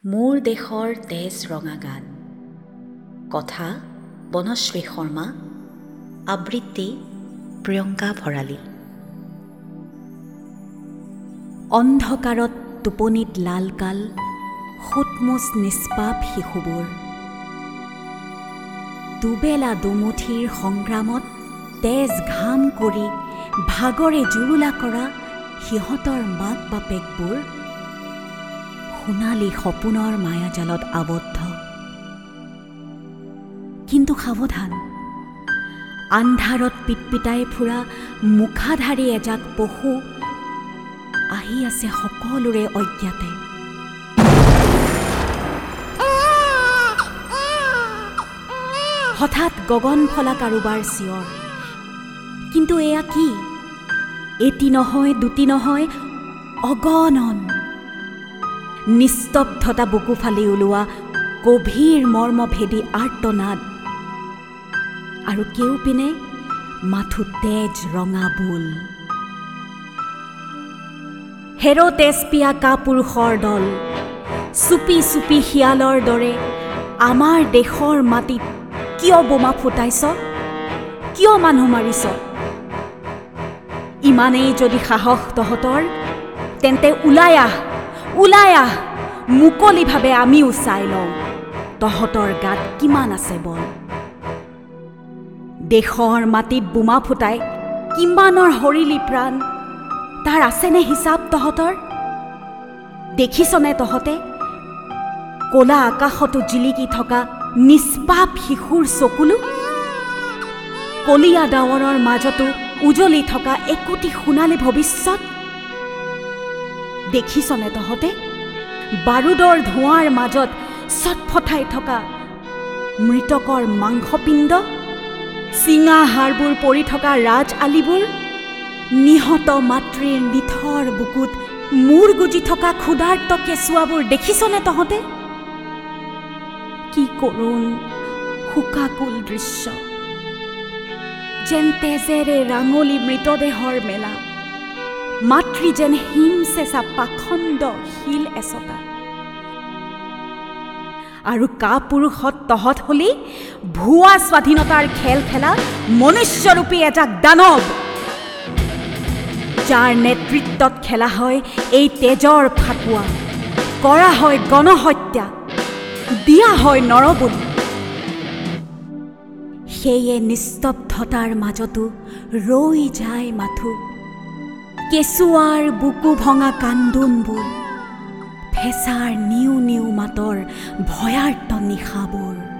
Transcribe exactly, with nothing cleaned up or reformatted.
মোৰ দেশৰ তেজ ৰঙা গান। কথা বনশ্ৰী শৰ্মা, আবৃত্তি প্ৰিয়ংকা ভৰালী। অন্ধকাৰত টোপনিত লালকাল, সোঁতমোচ নিষ্পাপ শিশুবোৰ। দুবেলা দুমুঠিৰ সংগ্ৰামত তেজ ঘাম কৰি ভাগৰে জুৰুলা কৰা সিহঁতৰ মাক বাপেকবোৰ সোণালী সপোনৰ মায়াজালত আবদ্ধ। কিন্তু সাৱধান, আন্ধাৰত পিটপিটাই ফুৰা মুখাধাৰী এজাক পশু আহি আছে সকলোৰে অজ্ঞাতে। হঠাৎ গগন ফলা কাৰোবাৰ চিঞৰ। কিন্তু এয়া কি? এটি নহয়, দুটি নহয়, অগণন। নিস্তব্ধতা বুকু ফালি ওলোৱা গভীৰ মৰ্মভেদী আৰ্তনাদ। আৰু কেউপিনে মাথো তেজ ৰঙা বোল। হেৰ' তেজ পিয়া কাপুৰুষৰ দল, চুপি চুপি শিয়ালৰ দৰে আমাৰ দেশৰ মাটিত কিয় বোমা ফুটাইছ? কিয় মানুহ মাৰিছ? ইমানেই যদি সাহস তহঁতৰ, তেন্তে ওলাই আহ, ওলাই আহ, মুকলিভাৱে আমিও চাই লওঁ তহঁতৰ গাত কিমান আছে বল। দেশৰ মাটিত বোমা ফুটাই কিমানৰ হৰিলি প্ৰাণ, তাৰ আছেনে হিচাপ তহঁতৰ? দেখিছনে তহঁতে ক'লা আকাশতো জিলিকি থকা নিষ্পাপ শিশুৰ চকুলো? কলীয়া ডাৱৰৰ মাজতো উজলি থকা একোটি সোণালী ভৱিষ্যত? দেখিছনে তহঁতে বাৰুদৰ ধোঁৱাৰ মাজত ছটফটাই থকা মৃতকৰ মাংসপিণ্ড? চিঙা হাড়বোৰ পৰি থকা ৰাজ আলিবোৰ? নিহত মাতৃৰ নিথৰ বুকুত মূৰ গুজি থকা ক্ষুধাৰ্ত কেঁচুৱাবোৰ দেখিছনে তহঁতে? কি কৰুণ শোকাকুল দৃশ্য, যেন তেজেৰে ৰাঙলী মৃতদেহৰ মেলা। মাতৃ যেন হিম চেঁচা পাখণ্ড শিল এচটা। আৰু কাপুৰুষত তহঁত হলি ভুৱা স্বাধীনতাৰ খেল খেলা মনুষ্যৰূপী এজাক দানৱ, যাৰ নেতৃত্বত খেলা হয় এই তেজৰ ফাকুৱা, কৰা হয় গণহত্যা, দিয়া হয় নৰবলি। সেয়ে নিস্তব্ধতাৰ মাজতো ৰৈ যায় মাথো কেঁচুৱাৰ বুকু ভঙা কান্দোনবোৰ, ফেঁচাৰ নিউ নিউ মাতৰ ভয়াৰ্ত নিশাবোৰ।